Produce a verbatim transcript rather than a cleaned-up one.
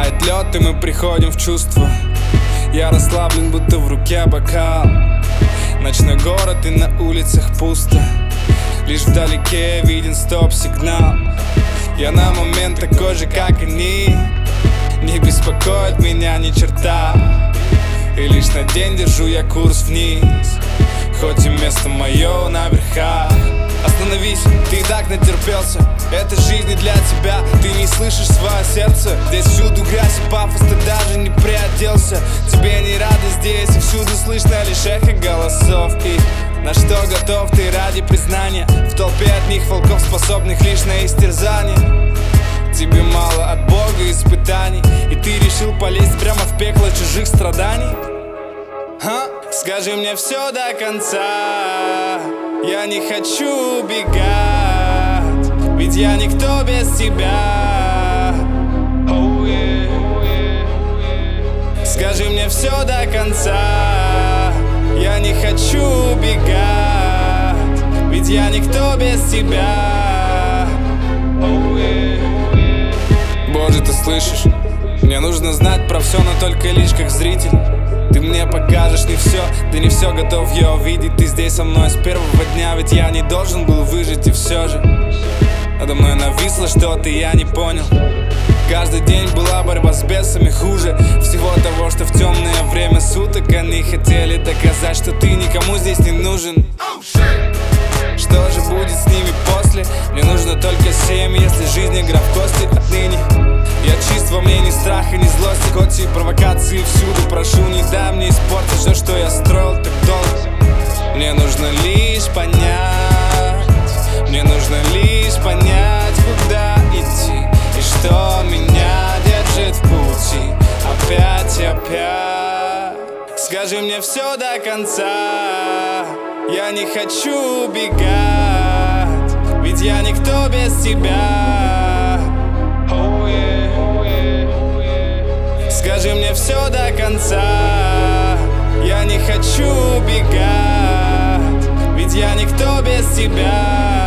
Тает лед, и мы приходим в чувство. Я расслаблен, будто в руке бокал. Ночной город, и на улицах пусто. Лишь вдалеке виден стоп-сигнал. Я на момент такой же, как они. Не беспокоит меня ни черта. И лишь на день держу я курс вниз, хоть и место мое на верхах. Остановись, ты и так натерпелся. Это жизнь не для тебя, ты не слышишь свое сердце. Здесь всюду грязь и пафос, ты даже не приоделся. Тебе не рады здесь, и всюду слышно лишь эхо голосов. И на что готов ты ради признания? В толпе одних волков, способных лишь на истерзание. Тебе мало от Бога испытаний, и ты решил полезть прямо в пекло чужих страданий? Ха? Скажи мне все до конца. Я не хочу убегать, ведь я никто без тебя. Oh, yeah. Скажи мне все до конца. Я не хочу убегать, ведь я никто без тебя. Oh, yeah. Боже, ты слышишь? Мне нужно знать про все, но только лишь как зритель. Ты мне покажешь не все, ты не все готов я увидеть. Ты здесь со мной с первого дня, ведь я не должен был выжить. И все же надо мной нависло что-то, я не понял. Каждый день была борьба с бесами хуже всего того, что в темное время суток они хотели доказать, что ты никому здесь не нужен. Что же будет с ними после? Мне нужно только семь, если жизнь игра в кости. Отныне я чист, во мне ни страха, ни злости. Хоть и провокации всюду, прошу, не дай мне испортить все, что я строил так долго. Мне нужно лишь понять, мне нужно лишь понять, куда идти и что меня держит в пути. Опять и опять. Скажи мне все до конца. Я не хочу убегать, ведь я никто без тебя. Oh, yeah. Oh, yeah. Скажи мне все до конца. Я не хочу убегать, ведь я никто без тебя.